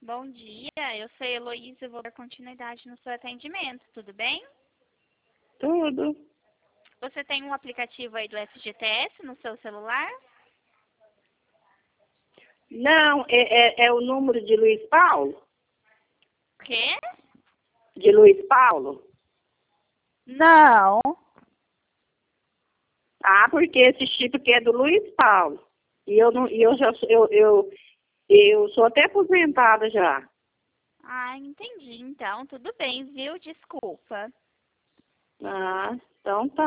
Bom dia, eu sou a Heloísa e vou dar continuidade no seu atendimento, tudo bem? Tudo. Você tem um aplicativo aí do FGTS no seu celular? Não, é o número de Luiz Paulo? O quê? De Luiz Paulo? Não. Ah, porque esse chip aqui é do Luiz Paulo. E eu não, e eu já sou- eu sou até aposentada já. Ah, entendi, então, tudo bem, viu? Desculpa. Ah, então tá.